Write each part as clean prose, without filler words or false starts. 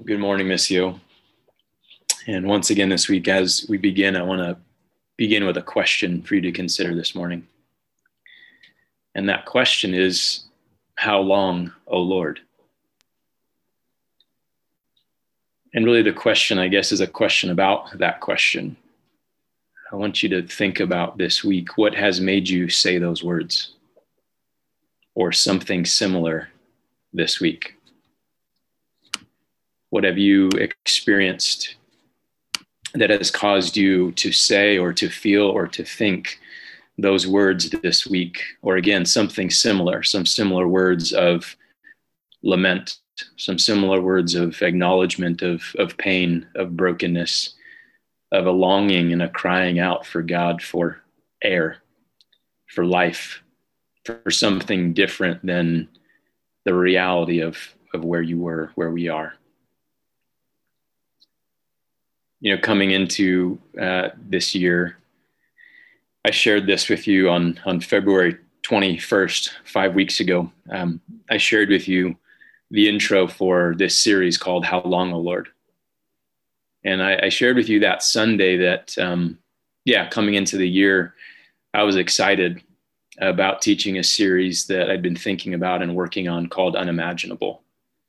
Good morning, Missio. And once again this week, as we begin, I want to begin with a question for you to consider this morning. And that question is, how long, O Lord? And really the question, I guess, is a question about that question. I want you to think about this week. What has made you say those words? Or something similar this week? What have you experienced that has caused you to say or to feel or to think those words this week? Or again, something similar, some similar words of lament, some similar words of acknowledgement of pain, of brokenness, of a longing and a crying out for God, for air, for life, for something different than the reality of where you were, where we are. You know, coming into this year, I shared this with you on February 21st, 5 weeks ago. I shared with you the intro for this series called How Long, O Lord? And I shared with you that Sunday that, coming into the year, I was excited about teaching a series that I'd been thinking about and working on called Unimaginable.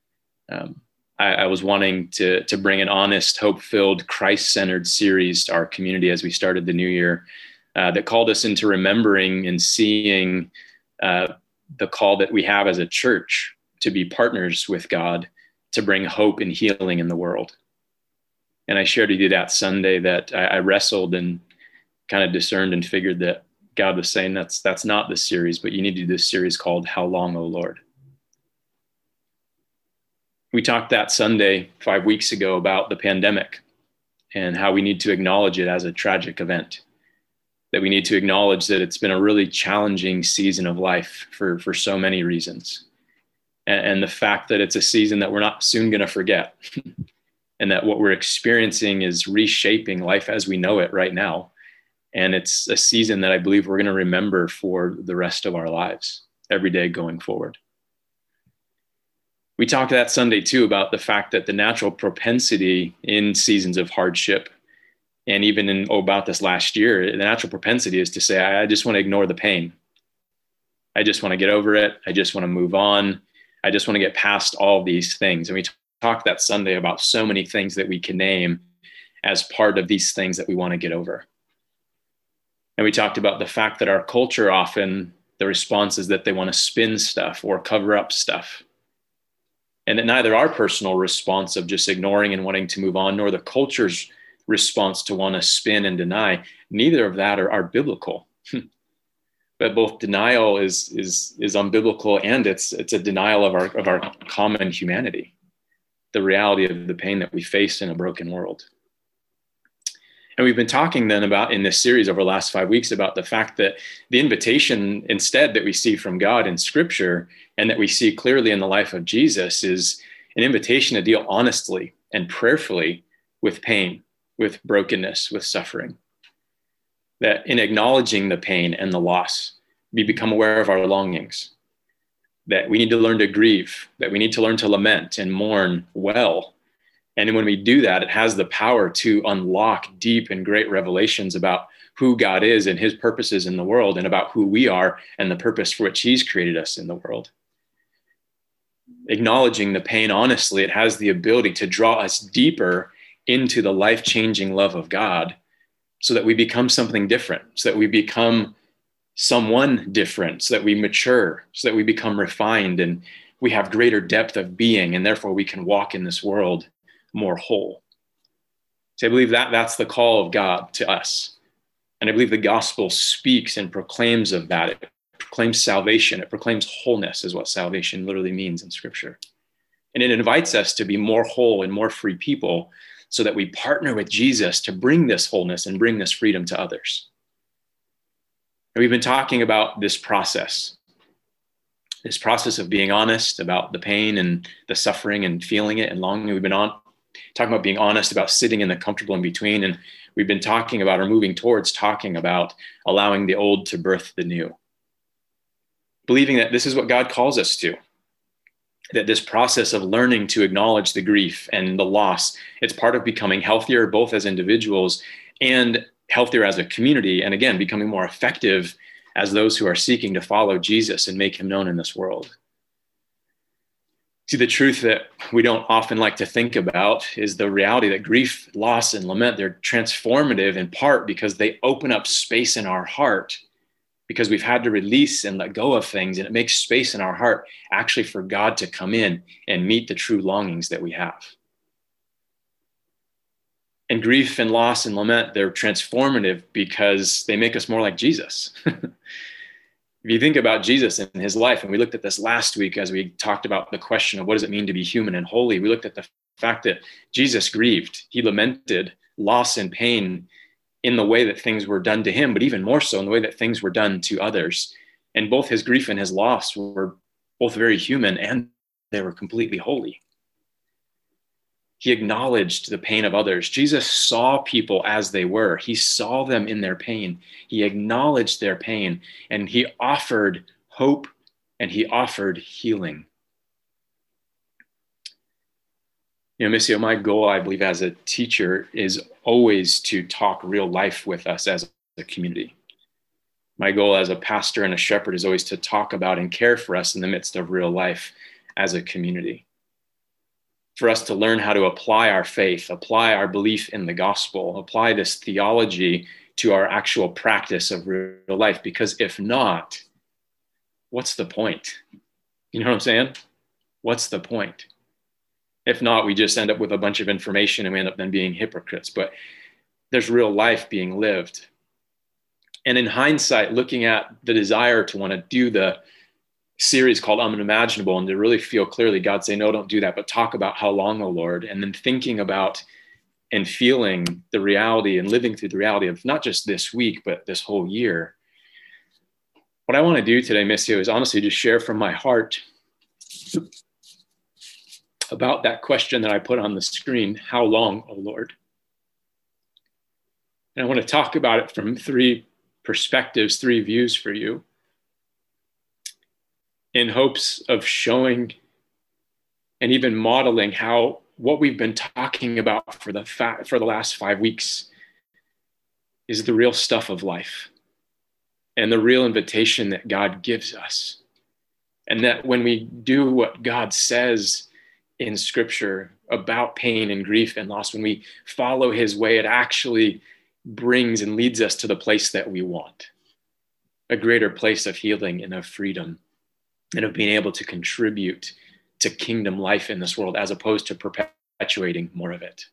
I was wanting to bring an honest, hope-filled, Christ-centered series to our community as we started the new year that called us into remembering and seeing the call that we have as a church to be partners with God to bring hope and healing in the world. And I shared with you that Sunday that I wrestled and kind of discerned and figured that God was saying that's not the series, but you need to do this series called How Long, O Lord? We talked that Sunday 5 weeks ago about the pandemic and how we need to acknowledge it as a tragic event, that we need to acknowledge that it's been a really challenging season of life for so many reasons. And the fact that it's a season that we're not soon going to forget and that what we're experiencing is reshaping life as we know it right now. And it's a season that I believe we're going to remember for the rest of our lives, every day going forward. We talked that Sunday too about the fact that the natural propensity in seasons of hardship, and even about this last year, the natural propensity is to say, I just want to ignore the pain. I just want to get over it. I just want to move on. I just want to get past all these things. And we talked that Sunday about so many things that we can name as part of these things that we want to get over. And we talked about the fact that our culture often, the response is that they want to spin stuff or cover up stuff. And that neither our personal response of just ignoring and wanting to move on, nor the culture's response to want to spin and deny, neither of that are biblical. But both denial is unbiblical, and it's a denial of our common humanity, the reality of the pain that we face in a broken world. And we've been talking then about in this series over the last 5 weeks about the fact that the invitation instead that we see from God in Scripture and that we see clearly in the life of Jesus is an invitation to deal honestly and prayerfully with pain, with brokenness, with suffering. That in acknowledging the pain and the loss, we become aware of our longings. That we need to learn to grieve, that we need to learn to lament and mourn well. And when we do that, it has the power to unlock deep and great revelations about who God is and his purposes in the world, and about who we are and the purpose for which he's created us in the world. Acknowledging the pain honestly, it has the ability to draw us deeper into the life-changing love of God so that we become something different, so that we become someone different, so that we mature, so that we become refined and we have greater depth of being, and therefore we can walk in this world more whole. So I believe that that's the call of God to us. And I believe the gospel speaks and proclaims of that. It proclaims salvation. It proclaims wholeness is what salvation literally means in Scripture. And it invites us to be more whole and more free people so that we partner with Jesus to bring this wholeness and bring this freedom to others. And we've been talking about this process of being honest about the pain and the suffering and feeling it and longing. We've been talking about being honest about sitting in the comfortable in between. And we've been talking about, or moving towards talking about, allowing the old to birth the new. Believing that this is what God calls us to. that this process of learning to acknowledge the grief and the loss, it's part of becoming healthier, both as individuals and healthier as a community. And again, becoming more effective as those who are seeking to follow Jesus and make him known in this world. See, the truth that we don't often like to think about is the reality that grief, loss, and lament, they're transformative in part because they open up space in our heart, because we've had to release and let go of things, and it makes space in our heart actually for God to come in and meet the true longings that we have. And grief and loss and lament, they're transformative because they make us more like Jesus. If you think about Jesus and his life, and we looked at this last week as we talked about the question of what does it mean to be human and holy, we looked at the fact that Jesus grieved. He lamented loss and pain in the way that things were done to him, but even more so in the way that things were done to others. And both his grief and his loss were both very human, and they were completely holy. He acknowledged the pain of others. Jesus saw people as they were. He saw them in their pain. He acknowledged their pain, and he offered hope, and he offered healing. You know, Missio, my goal, I believe, as a teacher is always to talk real life with us as a community. My goal as a pastor and a shepherd is always to talk about and care for us in the midst of real life as a community. For us to learn how to apply our faith, apply our belief in the gospel, apply this theology to our actual practice of real life. Because if not, what's the point? You know what I'm saying? What's the point? If not, we just end up with a bunch of information and we end up then being hypocrites. But there's real life being lived. And in hindsight, looking at the desire to want to do the series called Unimaginable and to really feel clearly God say, no, don't do that, but talk about how long, O Lord, and then thinking about and feeling the reality and living through the reality of not just this week, but this whole year. What I want to do today, Missio, is honestly just share from my heart about that question that I put on the screen, how long, O Lord? And I want to talk about it from three perspectives, three views for you, in hopes of showing and even modeling how what we've been talking about for the last 5 weeks is the real stuff of life and the real invitation that God gives us. And that when we do what God says in Scripture about pain and grief and loss, when we follow his way, it actually brings and leads us to the place that we want, a greater place of healing and of freedom, and of being able to contribute to kingdom life in this world as opposed to perpetuating more of it.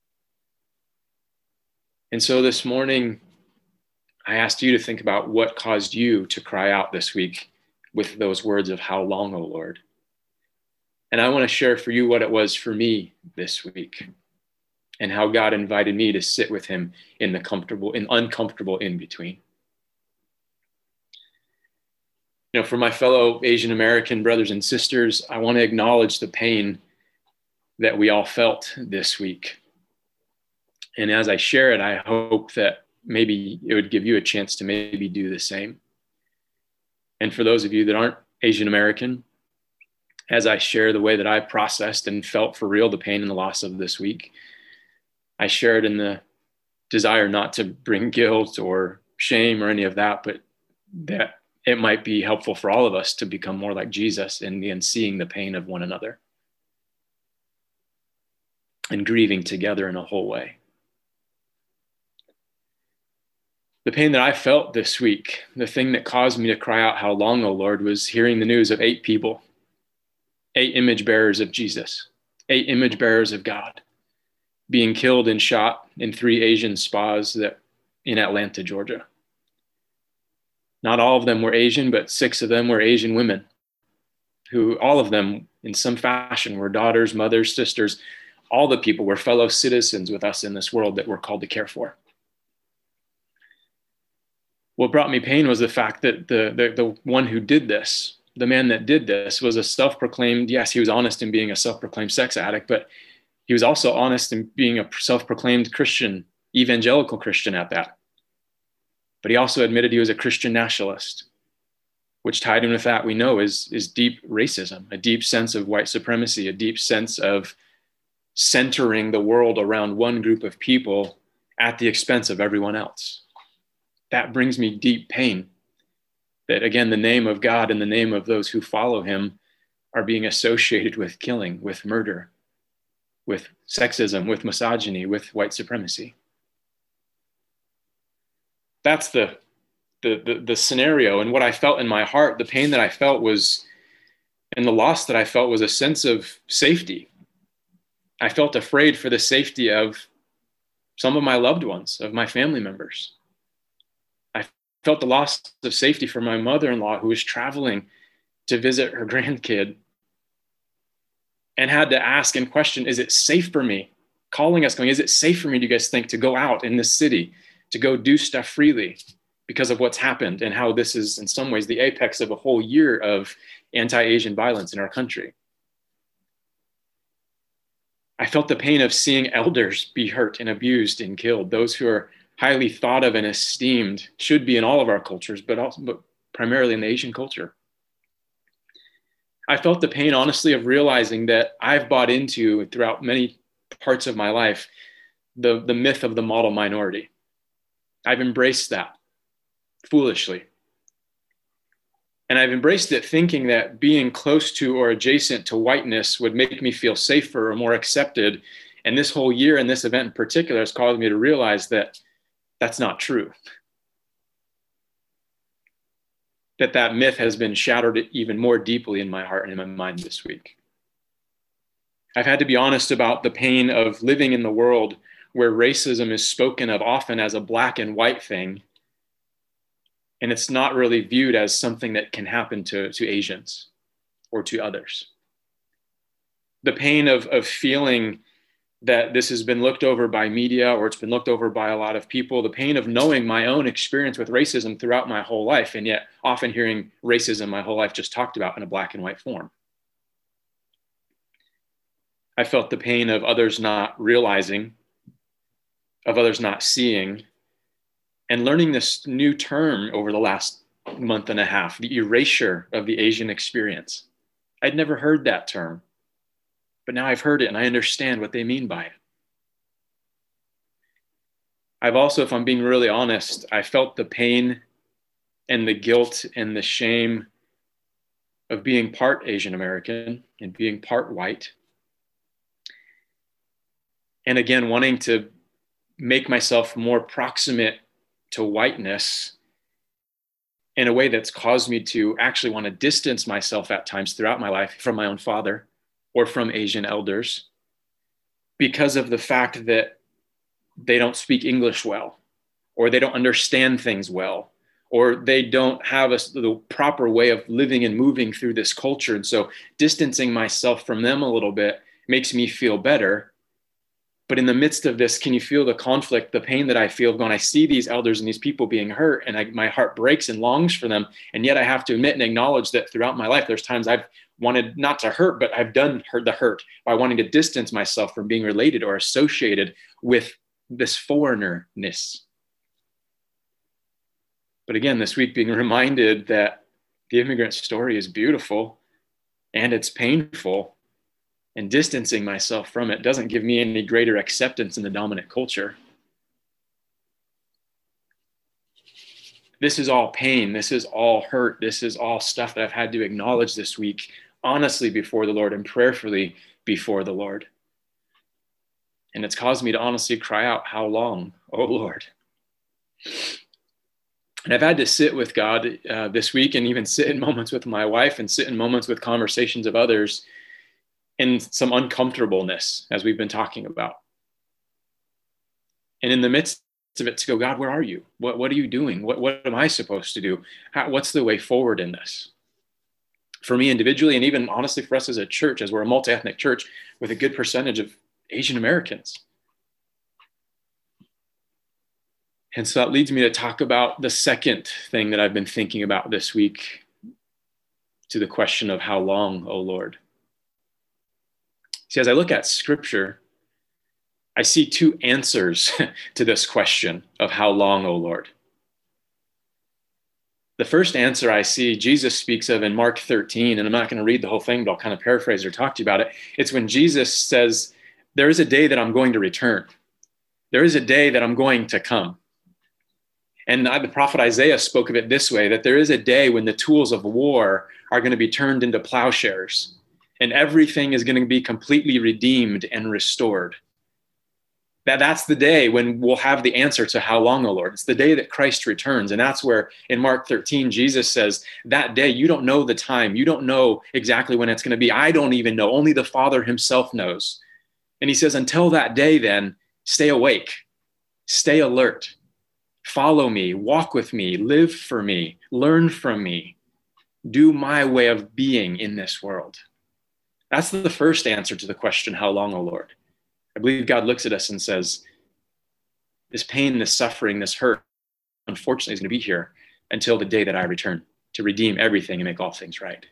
And so this morning, I asked you to think about what caused you to cry out this week with those words of how long, O Lord? And I want to share for you what it was for me this week and how God invited me to sit with him in the comfortable and uncomfortable in between. You know, for my fellow Asian American brothers and sisters, I want to acknowledge the pain that we all felt this week. And as I share it, I hope that maybe it would give you a chance to maybe do the same. And for those of you that aren't Asian American, as I share the way that I processed and felt for real the pain and the loss of this week, I share it in the desire not to bring guilt or shame or any of that, but that it might be helpful for all of us to become more like Jesus in seeing the pain of one another and grieving together in a whole way. The pain that I felt this week, the thing that caused me to cry out, how long, O Lord, was hearing the news of 8 people, 8 image bearers of Jesus, 8 image bearers of God, being killed and shot in 3 Asian spas in Atlanta, Georgia. Not all of them were Asian, but 6 of them were Asian women who all of them in some fashion were daughters, mothers, sisters. All the people were fellow citizens with us in this world that we're called to care for. What brought me pain was the fact that the one who did this, the man that did this, was a self-proclaimed, yes, he was honest in being a self-proclaimed sex addict, but he was also honest in being a self-proclaimed Christian, evangelical Christian at that. But he also admitted he was a Christian nationalist. which tied in with that we know is deep racism, a deep sense of white supremacy, a deep sense of centering the world around one group of people at the expense of everyone else. That brings me deep pain that, again, the name of God and the name of those who follow him are being associated with killing, with murder, with sexism, with misogyny, with white supremacy. That's the scenario. And what I felt in my heart, the pain that I felt was, and the loss that I felt was a sense of safety. I felt afraid for the safety of some of my loved ones, of my family members. I felt the loss of safety for my mother-in-law who was traveling to visit her grandkid and had to ask and question, is it safe for me? Calling us going, is it safe for me, do you guys think, to go out in this city, to go do stuff freely because of what's happened and how this is in some ways the apex of a whole year of anti-Asian violence in our country? I felt the pain of seeing elders be hurt and abused and killed, those who are highly thought of and esteemed, should be in all of our cultures, but primarily in the Asian culture. I felt the pain, honestly, of realizing that I've bought into, throughout many parts of my life, the myth of the model minority. I've embraced that foolishly. And I've embraced it thinking that being close to or adjacent to whiteness would make me feel safer or more accepted. And this whole year and this event in particular has caused me to realize that that's not true. That myth has been shattered even more deeply in my heart and in my mind this week. I've had to be honest about the pain of living in the world where racism is spoken of often as a black and white thing, and it's not really viewed as something that can happen to Asians or to others. The pain of feeling that this has been looked over by media or it's been looked over by a lot of people, the pain of knowing my own experience with racism throughout my whole life, and yet often hearing racism my whole life just talked about in a black and white form. I felt the pain of others not realizing, of others not seeing, and learning this new term over the last month and a half, the erasure of the Asian experience. I'd never heard that term, but now I've heard it and I understand what they mean by it. I've also, if I'm being really honest, I felt the pain and the guilt and the shame of being part Asian American and being part white. And again, wanting to make myself more proximate to whiteness in a way that's caused me to actually want to distance myself at times throughout my life from my own father or from Asian elders because of the fact that they don't speak English well, or they don't understand things well, or they don't have the proper way of living and moving through this culture. And so distancing myself from them a little bit makes me feel better. But in the midst of this, can you feel the conflict, the pain that I feel when I see these elders and these people being hurt, and my heart breaks and longs for them. And yet I have to admit and acknowledge that throughout my life, there's times I've wanted not to hurt, but I've done the hurt by wanting to distance myself from being related or associated with this foreignness. But again, this week being reminded that the immigrant story is beautiful and it's painful, and distancing myself from it doesn't give me any greater acceptance in the dominant culture. This is all pain. This is all hurt. This is all stuff that I've had to acknowledge this week, honestly before the Lord and prayerfully before the Lord. And it's caused me to honestly cry out, how long, oh Lord? And I've had to sit with God this week, and even sit in moments with my wife and sit in moments with conversations of others in some uncomfortableness, as we've been talking about. And in the midst of it, to go, God, where are you? What are you doing? What am I supposed to do? What's the way forward in this? For me individually, and even honestly for us as a church, as we're a multi-ethnic church with a good percentage of Asian Americans. And so that leads me to talk about the second thing that I've been thinking about this week, to the question of how long, O Lord? See, as I look at Scripture, I see two answers to this question of how long, O Lord. The first answer I see Jesus speaks of in Mark 13, and I'm not going to read the whole thing, but I'll kind of paraphrase or talk to you about it. It's when Jesus says, there is a day that I'm going to return. There is a day that I'm going to come. And the prophet Isaiah spoke of it this way, that there is a day when the tools of war are going to be turned into plowshares, and everything is going to be completely redeemed and restored. That's the day when we'll have the answer to how long, O Lord. It's the day that Christ returns. And that's where in Mark 13, Jesus says, that day, you don't know the time. You don't know exactly when it's going to be. I don't even know. Only the Father himself knows. And he says, until that day, then, stay awake, stay alert, follow me, walk with me, live for me, learn from me, do my way of being in this world. That's the first answer to the question, how long, O Lord? I believe God looks at us and says, this pain, this suffering, this hurt, unfortunately, is going to be here until the day that I return to redeem everything and make all things right.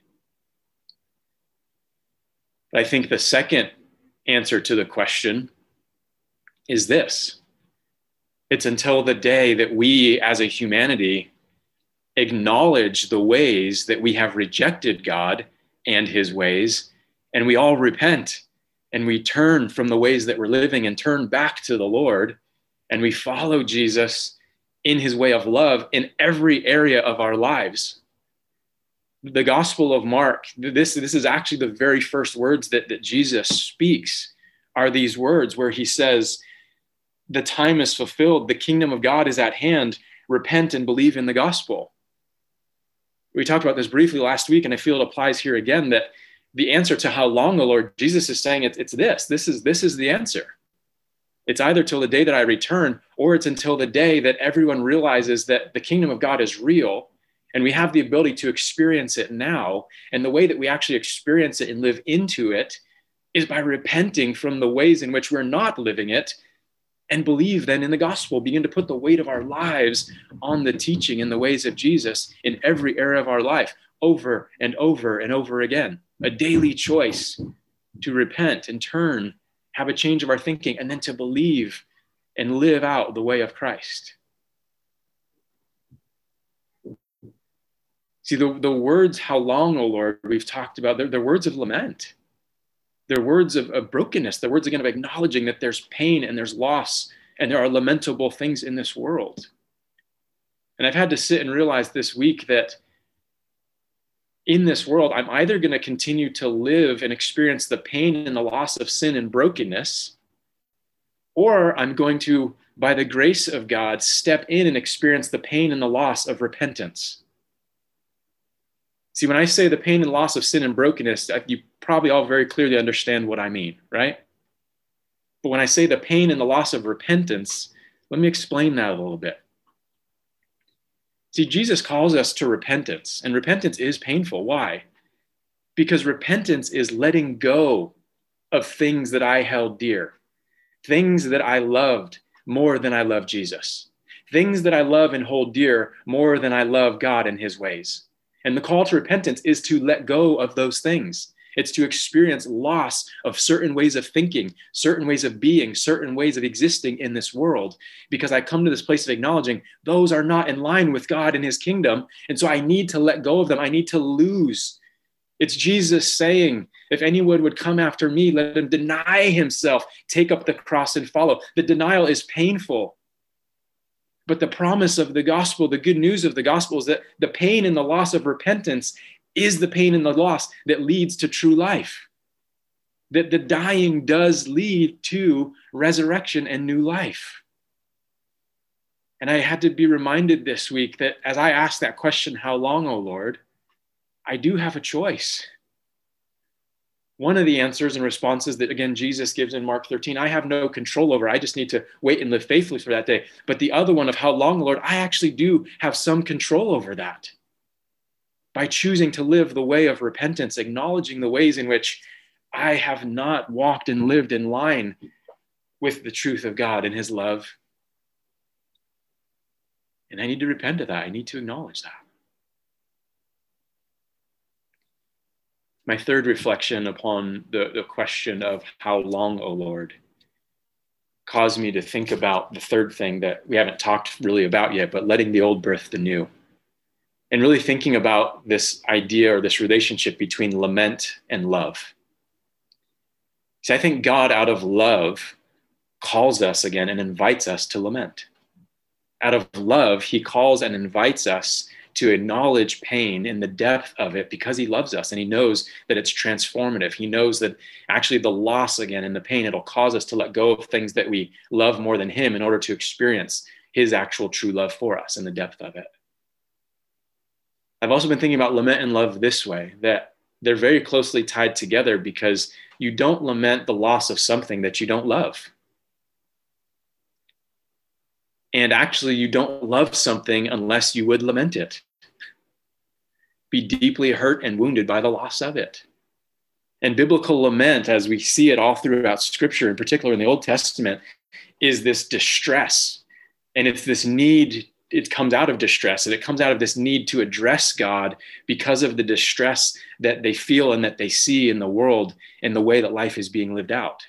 But I think the second answer to the question is this. It's until the day that we as a humanity acknowledge the ways that we have rejected God and his ways, and we all repent and we turn from the ways that we're living and turn back to the Lord, and we follow Jesus in his way of love in every area of our lives. The Gospel of Mark, this is actually the very first words that Jesus speaks, are these words where he says, the time is fulfilled, the kingdom of God is at hand, repent and believe in the gospel. We talked about this briefly last week, and I feel it applies here again, that the answer to how long, O Lord, Jesus is saying it's this. This is the answer. It's either till the day that I return, or it's until the day that everyone realizes that the kingdom of God is real, and we have the ability to experience it now. And the way that we actually experience it and live into it is by repenting from the ways in which we're not living it, and believe then in the gospel, begin to put the weight of our lives on the teaching and the ways of Jesus in every area of our life, over and over and over again. A daily choice to repent and turn, have a change of our thinking, and then to believe and live out the way of Christ. See, the words, how long, O Lord, we've talked about, they're words of lament. They're words of brokenness. They're words, again, of acknowledging that there's pain and there's loss and there are lamentable things in this world. And I've had to sit and realize this week that in this world, I'm either going to continue to live and experience the pain and the loss of sin and brokenness, or I'm going to, by the grace of God, step in and experience the pain and the loss of repentance. See, when I say the pain and loss of sin and brokenness, you probably all very clearly understand what I mean, right? But when I say the pain and the loss of repentance, let me explain that a little bit. See, Jesus calls us to repentance, and repentance is painful. Why? Because repentance is letting go of things that I held dear, things that I loved more than I love Jesus, things that I love and hold dear more than I love God and his ways. And the call to repentance is to let go of those things. It's to experience loss of certain ways of thinking, certain ways of being, certain ways of existing in this world, because I come to this place of acknowledging those are not in line with God and his kingdom. And so I need to let go of them. I need to lose. It's Jesus saying, if anyone would come after me, let him deny himself, take up the cross and follow. The denial is painful. But the promise of the gospel, the good news of the gospel, is that the pain and the loss of repentance is the pain and the loss that leads to true life. That the dying does lead to resurrection and new life. And I had to be reminded this week that as I asked that question, how long, O Lord, I do have a choice. One of the answers and responses that, again, Jesus gives in Mark 13, I have no control over. I just need to wait and live faithfully for that day. But the other one of how long, Lord, I actually do have some control over that. By choosing to live the way of repentance, acknowledging the ways in which I have not walked and lived in line with the truth of God and his love. And I need to repent of that. I need to acknowledge that. My third reflection upon the question of how long, O Lord, caused me to think about the third thing that we haven't talked really about yet, but letting the old birth the new. and really thinking about this idea or this relationship between lament and love. See, I think God, out of love, calls us again and invites us to lament. Out of love, he calls and invites us to acknowledge pain in the depth of it because he loves us and he knows that it's transformative. He knows that actually the loss again and the pain, it'll cause us to let go of things that we love more than him in order to experience his actual true love for us in the depth of it. I've also been thinking about lament and love this way, that they're very closely tied together because you don't lament the loss of something that you don't love. And actually, you don't love something unless you would lament it. Be deeply hurt and wounded by the loss of it. And biblical lament, as we see it all throughout Scripture, in particular in the Old Testament, is this distress. And it's this need, it comes out of distress, and it comes out of this need to address God because of the distress that they feel and that they see in the world and the way that life is being lived out.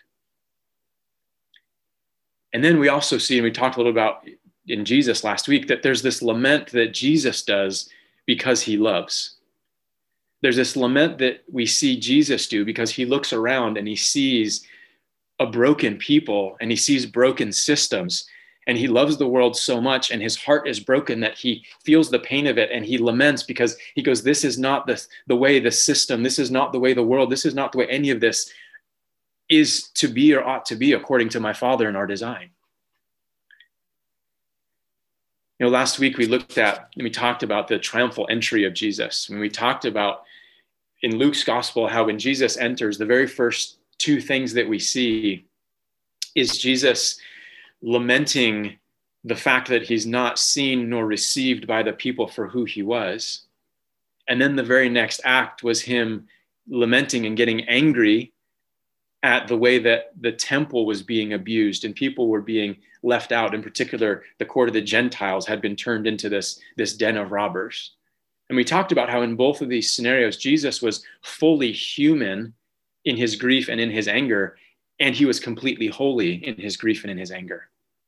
And then we also see, and we talked a little about in Jesus last week, that there's this lament that Jesus does because he loves. There's this lament that we see Jesus do because he looks around and he sees a broken people and he sees broken systems, and he loves the world so much and his heart is broken that he feels the pain of it, and he laments because he goes, this is not the way the system, this is not the way the world, this is not the way any of this is to be or ought to be according to my Father and our design. You know, last week we looked at and we talked about the triumphal entry of Jesus. When we talked about in Luke's gospel how when Jesus enters, the very first two things that we see is Jesus lamenting the fact that he's not seen nor received by the people for who he was. And then the very next act was him lamenting and getting angry at the way that the temple was being abused and people were being left out. In particular, the court of the Gentiles had been turned into this den of robbers. And we talked about how in both of these scenarios, Jesus was fully human in his grief and in his anger, and he was completely holy in his grief and in his anger.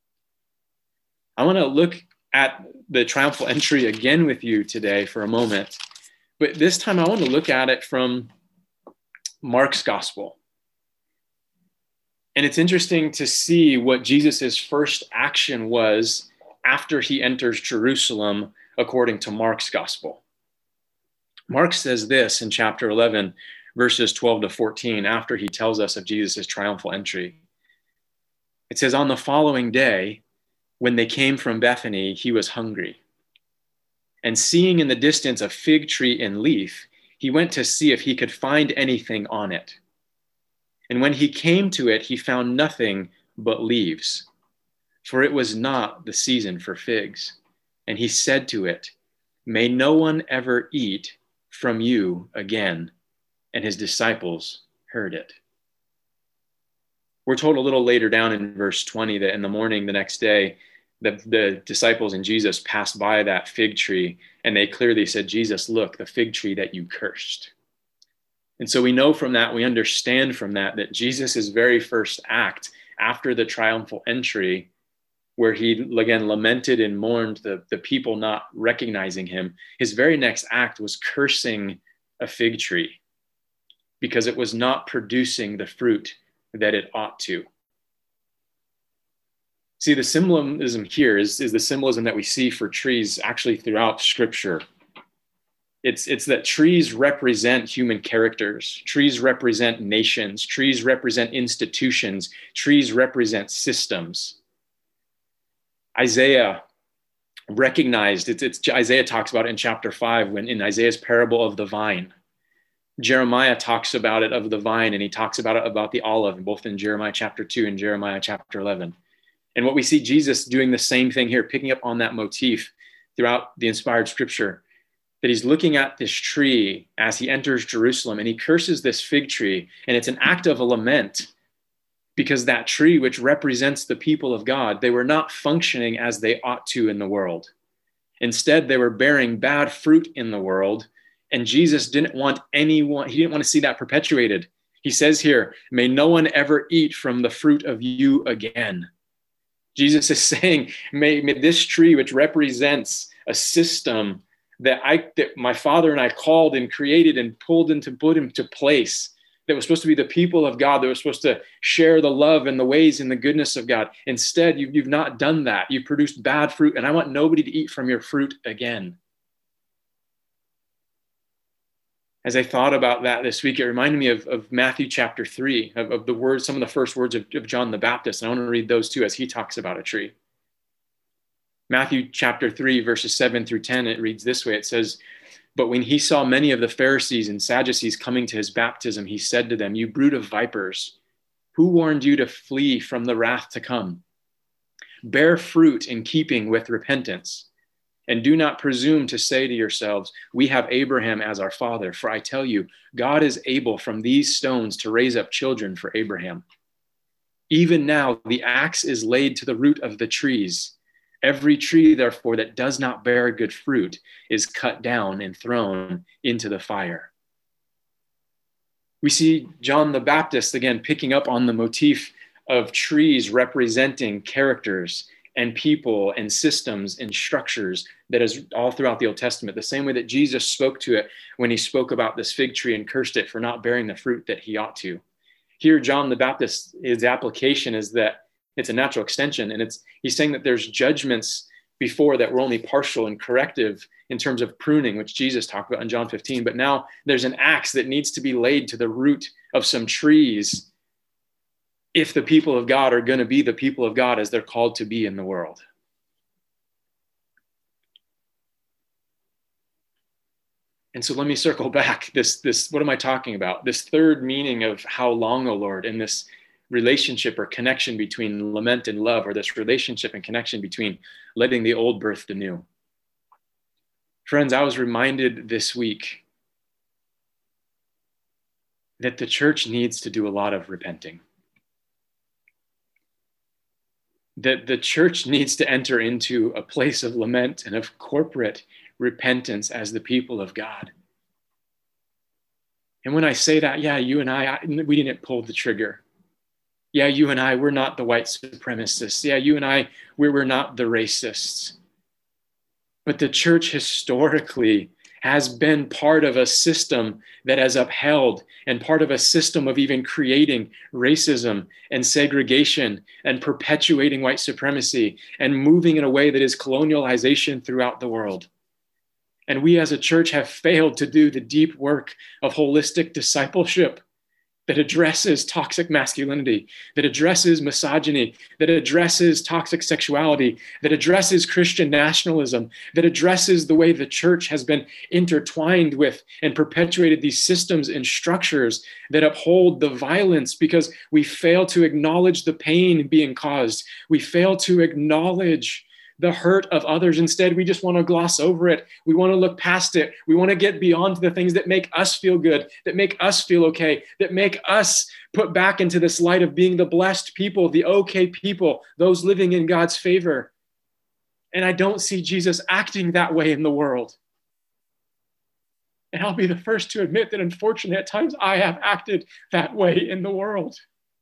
I want to look at the triumphal entry again with you today for a moment, but this time I want to look at it from Mark's gospel. And it's interesting to see what Jesus's first action was after he enters Jerusalem, according to Mark's gospel. Mark says this in chapter 11, verses 12 to 14, after he tells us of Jesus's triumphal entry. It says, on the following day, when they came from Bethany, he was hungry. And seeing in the distance a fig tree in leaf, he went to see if he could find anything on it. And when he came to it, he found nothing but leaves, for it was not the season for figs. And he said to it, may no one ever eat from you again. And his disciples heard it. We're told a little later down in verse 20 that in the morning the next day, the disciples and Jesus passed by that fig tree, and they clearly said, Jesus, look, the fig tree that you cursed. And so we know from that, we understand from that, that Jesus' very first act after the triumphal entry, where he again lamented and mourned the people not recognizing him, his very next act was cursing a fig tree because it was not producing the fruit that it ought to. See, the symbolism here is the symbolism that we see for trees actually throughout Scripture. It's that trees represent human characters. Trees represent nations. Trees represent institutions. Trees represent systems. Isaiah recognized, Isaiah talks about it in chapter 5 when in Isaiah's parable of the vine. Jeremiah talks about it of the vine, and he talks about it about the olive, both in Jeremiah chapter 2 and Jeremiah chapter 11. And what we see Jesus doing the same thing here, picking up on that motif throughout the inspired Scripture, that he's looking at this tree as he enters Jerusalem, and he curses this fig tree, and it's an act of a lament because that tree, which represents the people of God, they were not functioning as they ought to in the world. Instead, they were bearing bad fruit in the world, and Jesus didn't want anyone, he didn't want to see that perpetuated. He says here, may no one ever eat from the fruit of you again. Jesus is saying, may this tree, which represents a system that my father and I called and created and put into place, that was supposed to be the people of God, that was supposed to share the love and the ways and the goodness of God. Instead, you've not done that. You've produced bad fruit, and I want nobody to eat from your fruit again. As I thought about that this week, it reminded me of Matthew chapter 3, of the words, some of the first words of John the Baptist. And I want to read those too as he talks about a tree. Matthew chapter 3, verses 7 through 10, it reads this way. It says, "But when he saw many of the Pharisees and Sadducees coming to his baptism, he said to them, 'You brood of vipers, who warned you to flee from the wrath to come? Bear fruit in keeping with repentance. And do not presume to say to yourselves, we have Abraham as our father. For I tell you, God is able from these stones to raise up children for Abraham. Even now, the axe is laid to the root of the trees. Every tree, therefore, that does not bear good fruit is cut down and thrown into the fire.'" We see John the Baptist, again, picking up on the motif of trees representing characters and people and systems and structures that is all throughout the Old Testament, the same way that Jesus spoke to it when he spoke about this fig tree and cursed it for not bearing the fruit that he ought to. Here, John the Baptist, his application is that it's a natural extension, and he's saying that there's judgments before that were only partial and corrective in terms of pruning, which Jesus talked about in John 15, but now there's an axe that needs to be laid to the root of some trees if the people of God are going to be the people of God as they're called to be in the world. And so let me circle back. This, what am I talking about? This third meaning of how long, O Lord, in this relationship or connection between lament and love, or this relationship and connection between letting the old birth the new. Friends, I was reminded this week that the church needs to do a lot of repenting. That the church needs to enter into a place of lament and of corporate repentance as the people of God. And when I say that, yeah, you and I, we didn't pull the trigger. Yeah, you and I, we're not the white supremacists. Yeah, you and I, we're not the racists. But the church historically has been part of a system that has upheld and part of a system of even creating racism and segregation and perpetuating white supremacy and moving in a way that is colonialization throughout the world. And we as a church have failed to do the deep work of holistic discipleship that addresses toxic masculinity, that addresses misogyny, that addresses toxic sexuality, that addresses Christian nationalism, that addresses the way the church has been intertwined with and perpetuated these systems and structures that uphold the violence, because we fail to acknowledge the pain being caused. We fail to acknowledge the hurt of others. Instead, we just want to gloss over it. We want to look past it. We want to get beyond the things that make us feel good, that make us feel okay, that make us put back into this light of being the blessed people, the okay people, those living in God's favor. And I don't see Jesus acting that way in the world. And I'll be the first to admit that unfortunately at times I have acted that way in the world.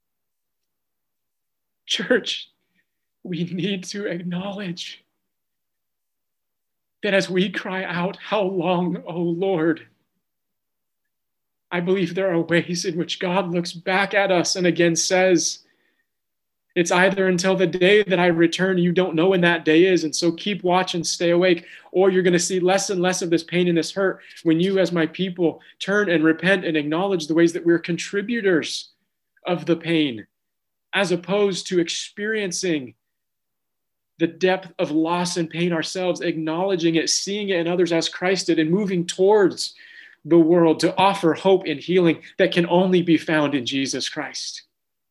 Church, we need to acknowledge that as we cry out, "How long, O Lord?" I believe there are ways in which God looks back at us and again says, it's either until the day that I return, you don't know when that day is, and so keep watch and stay awake, or you're going to see less and less of this pain and this hurt when you as my people turn and repent and acknowledge the ways that we're contributors of the pain, as opposed to experiencing the depth of loss and pain ourselves, acknowledging it, seeing it in others as Christ did, and moving towards the world to offer hope and healing that can only be found in Jesus Christ.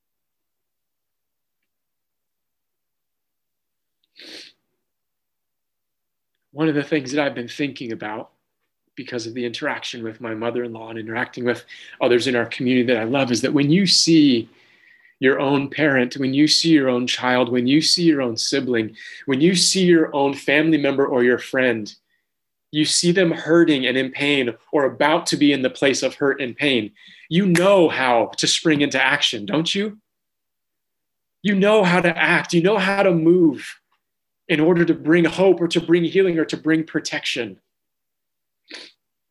One of the things that I've been thinking about, because of the interaction with my mother-in-law and interacting with others in our community that I love, is that when you see your own parent, when you see your own child, when you see your own sibling, when you see your own family member or your friend, you see them hurting and in pain or about to be in the place of hurt and pain, you know how to spring into action, don't you? You know how to act. You know how to move in order to bring hope or to bring healing or to bring protection.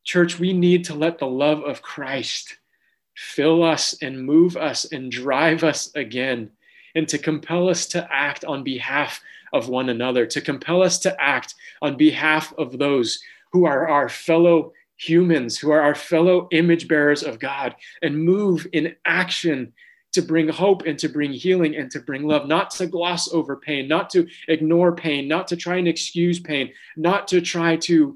Church, we need to let the love of Christ fill us and move us and drive us again, and to compel us to act on behalf of one another, to compel us to act on behalf of those who are our fellow humans, who are our fellow image bearers of God, and move in action to bring hope and to bring healing and to bring love, not to gloss over pain, not to ignore pain, not to try and excuse pain, not to try to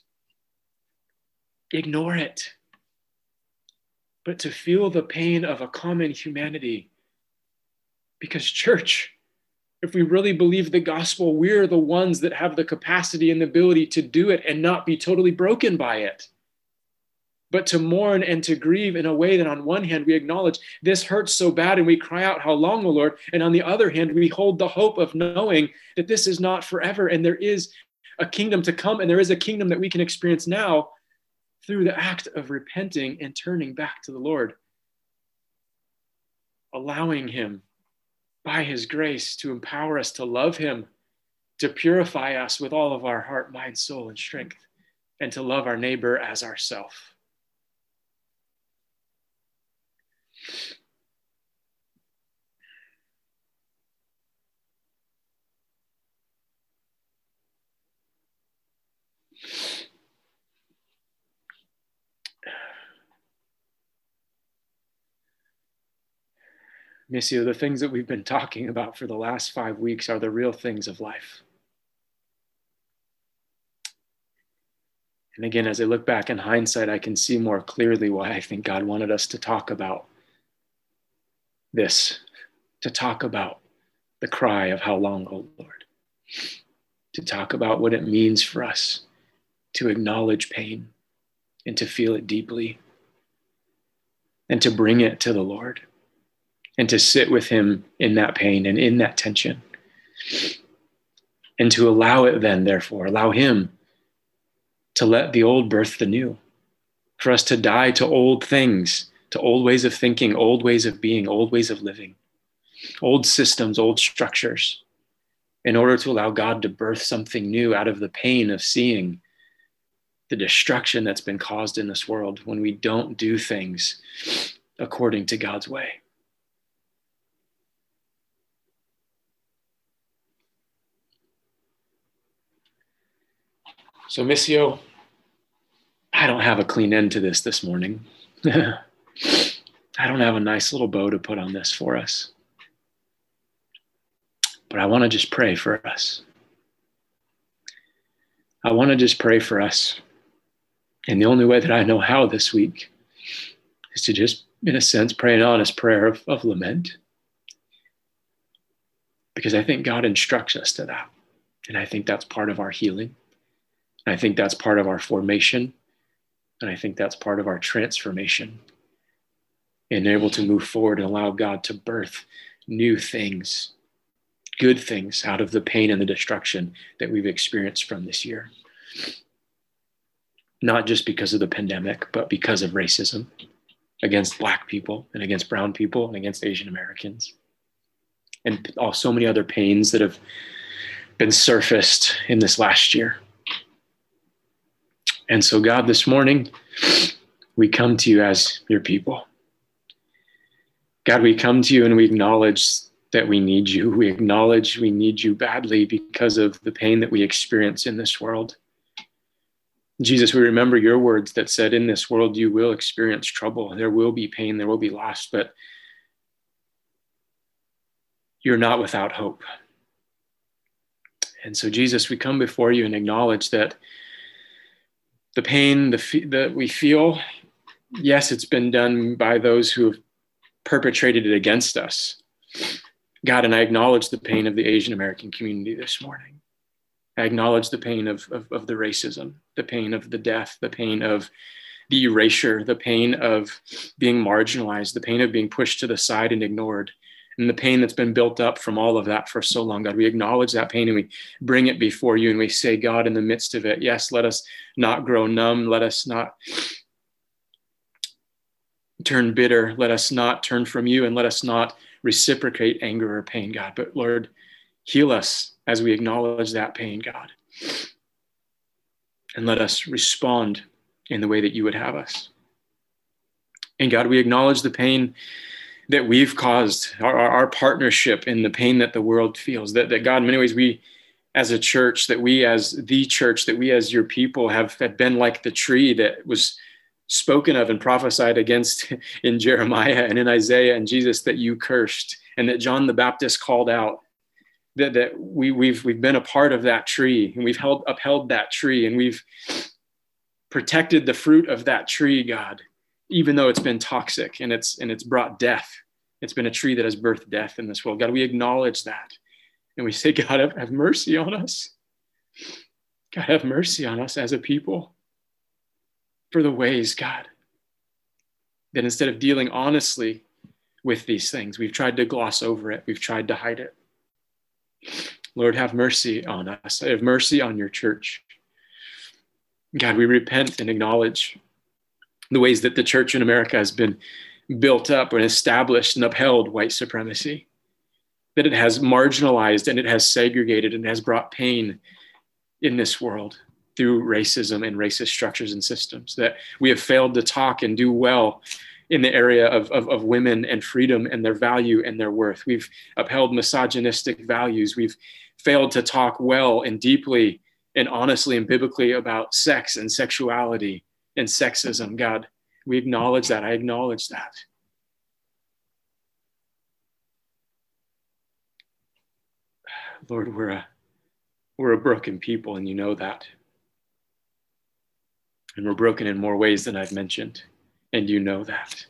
ignore it, but to feel the pain of a common humanity. Because, church, if we really believe the gospel, we're the ones that have the capacity and the ability to do it and not be totally broken by it, but to mourn and to grieve in a way that on one hand we acknowledge this hurts so bad and we cry out, how long, O Lord? And on the other hand, we hold the hope of knowing that this is not forever and there is a kingdom to come, and there is a kingdom that we can experience now through the act of repenting and turning back to the Lord, allowing him by his grace to empower us to love him, to purify us with all of our heart, mind, soul, and strength, and to love our neighbor as ourself. Missio, the things that we've been talking about for the last 5 weeks are the real things of life. And again, as I look back in hindsight, I can see more clearly why I think God wanted us to talk about this, to talk about the cry of how long, O Lord, to talk about what it means for us to acknowledge pain and to feel it deeply and to bring it to the Lord and to sit with him in that pain and in that tension, and to allow it then, therefore, allow him to let the old birth the new, for us to die to old things, to old ways of thinking, old ways of being, old ways of living, old systems, old structures, in order to allow God to birth something new out of the pain of seeing the destruction that's been caused in this world when we don't do things according to God's way. So, Missio, I don't have a clean end to this morning. I don't have a nice little bow to put on this for us. But I want to just pray for us. I want to just pray for us. And the only way that I know how this week is to just, in a sense, pray an honest prayer of lament. Because I think God instructs us to that. And I think that's part of our healing. And I think that's part of our formation. And I think that's part of our transformation. And able to move forward and allow God to birth new things, good things out of the pain and the destruction that we've experienced from this year. Not just because of the pandemic, but because of racism against Black people and against brown people and against Asian Americans. And so many other pains that have been surfaced in this last year. And so, God, this morning, we come to you as your people. God, we come to you and we acknowledge that we need you. We acknowledge we need you badly because of the pain that we experience in this world. Jesus, we remember your words that said, in this world, you will experience trouble. There will be pain, there will be loss, but you're not without hope. And so, Jesus, we come before you and acknowledge that the pain that we feel, yes, it's been done by those who have perpetrated it against us. God, and I acknowledge the pain of the Asian American community this morning. I acknowledge the pain of the racism, the pain of the death, the pain of the erasure, the pain of being marginalized, the pain of being pushed to the side and ignored, and the pain that's been built up from all of that for so long. God, we acknowledge that pain and we bring it before you and we say, God, in the midst of it, yes, let us not grow numb. Let us not turn bitter. Let us not turn from you, and let us not reciprocate anger or pain, God. But Lord, heal us as we acknowledge that pain, God. And let us respond in the way that you would have us. And God, we acknowledge the pain that we've caused, our partnership in the pain that the world feels, that God, in many ways, we as a church, that we as the church, that we as your people have been like the tree that was spoken of and prophesied against in Jeremiah and in Isaiah and Jesus, that you cursed and that John the Baptist called out. That we've been a part of that tree, and we've upheld that tree, and we've protected the fruit of that tree, God, even though it's been toxic and it's brought death. It's been a tree that has birthed death in this world. God, we acknowledge that. And we say, God, have mercy on us. God, have mercy on us as a people for the ways, God, that instead of dealing honestly with these things, we've tried to gloss over it. We've tried to hide it. Lord, have mercy on us. Have mercy on your church. God, we repent and acknowledge the ways that the church in America has been built up and established and upheld white supremacy, that it has marginalized and it has segregated and has brought pain in this world through racism and racist structures and systems, that we have failed to talk and do well in the area of women and freedom and their value and their worth. We've upheld misogynistic values. We've failed to talk well and deeply and honestly and biblically about sex and sexuality and sexism. God, we acknowledge that. I acknowledge that. Lord, we're a broken people, and you know that. And we're broken in more ways than I've mentioned, and you know that.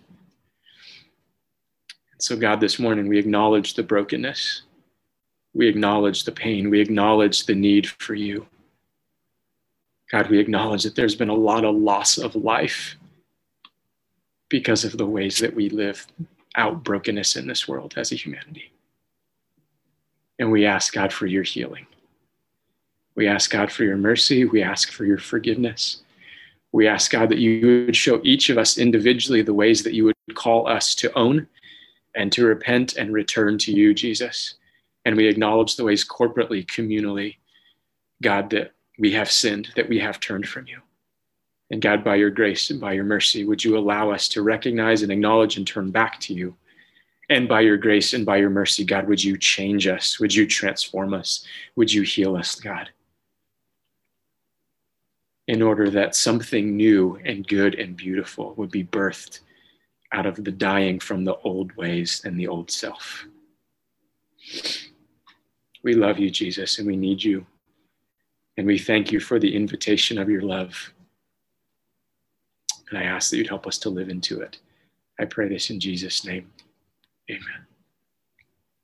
And so, God, this morning we acknowledge the brokenness. We acknowledge the pain. We acknowledge the need for you. God, we acknowledge that there's been a lot of loss of life because of the ways that we live out brokenness in this world as a humanity. And we ask, God, for your healing. We ask, God, for your mercy. We ask for your forgiveness. We ask, God, that you would show each of us individually the ways that you would call us to own and to repent and return to you, Jesus. And we acknowledge the ways corporately, communally, God, that we have sinned, that we have turned from you. And God, by your grace and by your mercy, would you allow us to recognize and acknowledge and turn back to you? And by your grace and by your mercy, God, would you change us? Would you transform us? Would you heal us, God? In order that something new and good and beautiful would be birthed out of the dying from the old ways and the old self. We love you, Jesus, and we need you. And we thank you for the invitation of your love. And I ask that you'd help us to live into it. I pray this in Jesus' name. Amen.